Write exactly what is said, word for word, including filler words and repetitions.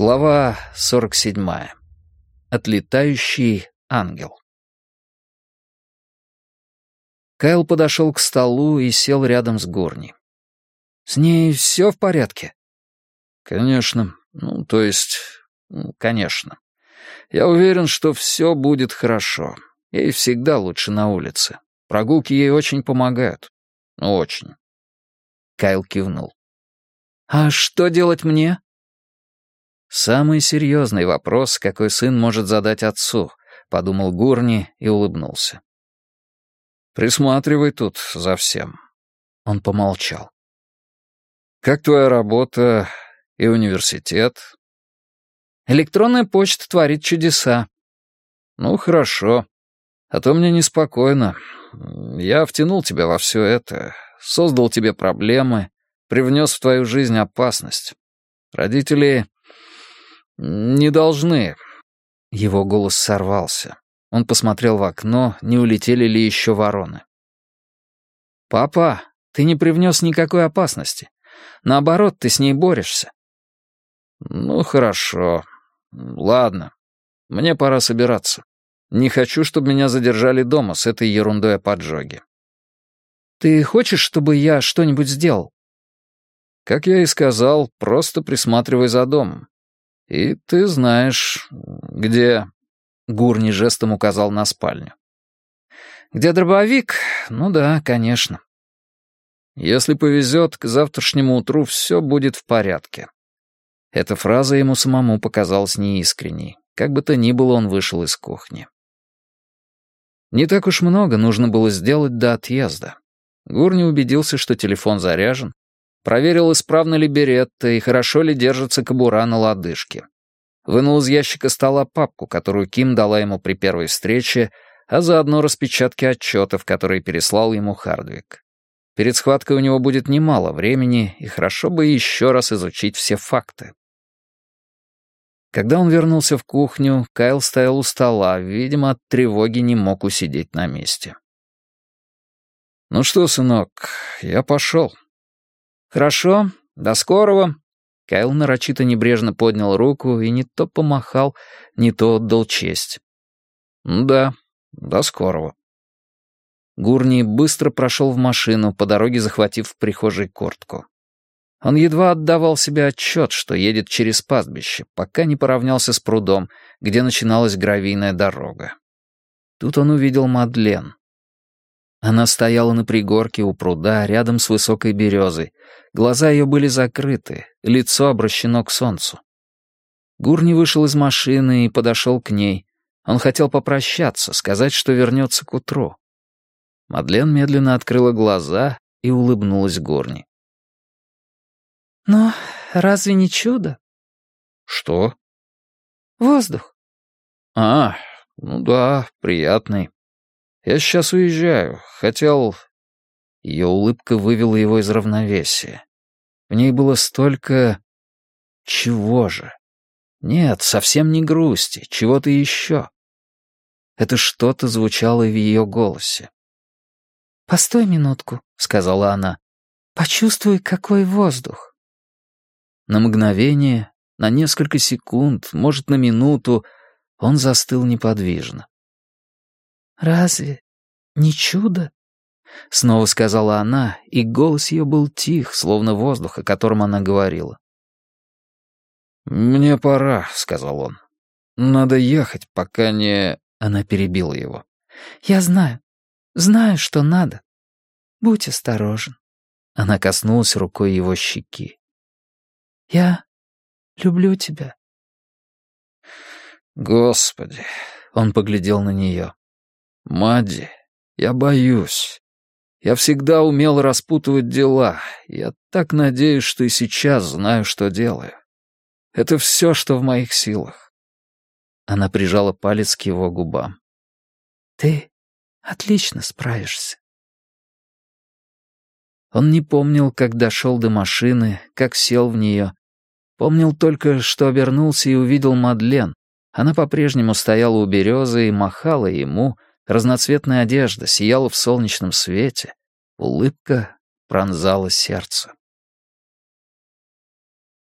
Глава сорок седьмая. Отлетающий ангел. Кайл подошел к столу и сел рядом с Гурни. «С ней все в порядке?» «Конечно. Ну, то есть, конечно. Я уверен, что все будет хорошо. Ей всегда лучше на улице. Прогулки ей очень помогают. Очень». Кайл кивнул. «А что делать мне?» «Самый серьезный вопрос, какой сын может задать отцу», — подумал Гурни и улыбнулся. «Присматривай тут за всем». Он помолчал. «Как твоя работа и университет?» «Электронная почта творит чудеса». «Ну, хорошо. А то мне неспокойно. Я втянул тебя во все это, создал тебе проблемы, привнес в твою жизнь опасность. Родители не должны». Его голос сорвался. Он посмотрел в окно, не улетели ли еще вороны. «Папа, ты не привнес никакой опасности. Наоборот, ты с ней борешься». «Ну, хорошо. Ладно. Мне пора собираться. Не хочу, чтобы меня задержали дома с этой ерундой о поджоге». «Ты хочешь, чтобы я что-нибудь сделал?» «Как я и сказал, просто присматривай за домом. И ты знаешь, где...» Гурни жестом указал на спальню. «Где дробовик? Ну да, конечно». «Если повезет, к завтрашнему утру все будет в порядке». Эта фраза ему самому показалась неискренней. Как бы то ни было, он вышел из кухни. Не так уж много нужно было сделать до отъезда. Гурни убедился, что телефон заряжен, проверил, исправна ли беретта и хорошо ли держится кобура на лодыжке. Вынул из ящика стола папку, которую Ким дала ему при первой встрече, а заодно распечатки отчетов, которые переслал ему Хардвик. Перед схваткой у него будет немало времени, и хорошо бы еще раз изучить все факты. Когда он вернулся в кухню, Кайл стоял у стола, видимо, от тревоги не мог усидеть на месте. «Ну что, сынок, я пошел». «Хорошо, до скорого». Кайл нарочито небрежно поднял руку и не то помахал, не то отдал честь. «Да, до скорого». Гурни быстро прошел в машину, по дороге захватив в прихожей куртку. Он едва отдавал себе отчет, что едет через пастбище, пока не поравнялся с прудом, где начиналась гравийная дорога. Тут он увидел Мадлен. Она стояла на пригорке у пруда, рядом с высокой березой. Глаза ее были закрыты, лицо обращено к солнцу. Гурни вышел из машины и подошел к ней. Он хотел попрощаться, сказать, что вернется к утру. Мадлен медленно открыла глаза и улыбнулась Гурни. «Но разве не чудо?» «Что?» «Воздух». «А, ну да, приятный. Я сейчас уезжаю. Хотел...» Ее улыбка вывела его из равновесия. В ней было столько... Чего же? Нет, совсем не грусти, чего-то еще. Это что-то звучало в ее голосе. «Постой минутку», — сказала она. «Почувствуй, какой воздух». На мгновение, на несколько секунд, может, на минуту, он застыл неподвижно. «Разве не чудо?» — снова сказала она, и голос ее был тих, словно воздух, о котором она говорила. «Мне пора», — сказал он. «Надо ехать, пока не...» Она перебила его. «Я знаю, знаю, что надо. Будь осторожен». Она коснулась рукой его щеки. «Я люблю тебя». «Господи!» — он поглядел на нее. «Мадди, я боюсь. Я всегда умел распутывать дела. Я так надеюсь, что и сейчас знаю, что делаю. Это все, что в моих силах». Она прижала палец к его губам. «Ты отлично справишься». Он не помнил, как дошел до машины, как сел в нее. Помнил только, что обернулся и увидел Мадлен. Она по-прежнему стояла у березы и махала ему. Разноцветная одежда сияла в солнечном свете. Улыбка пронзала сердце.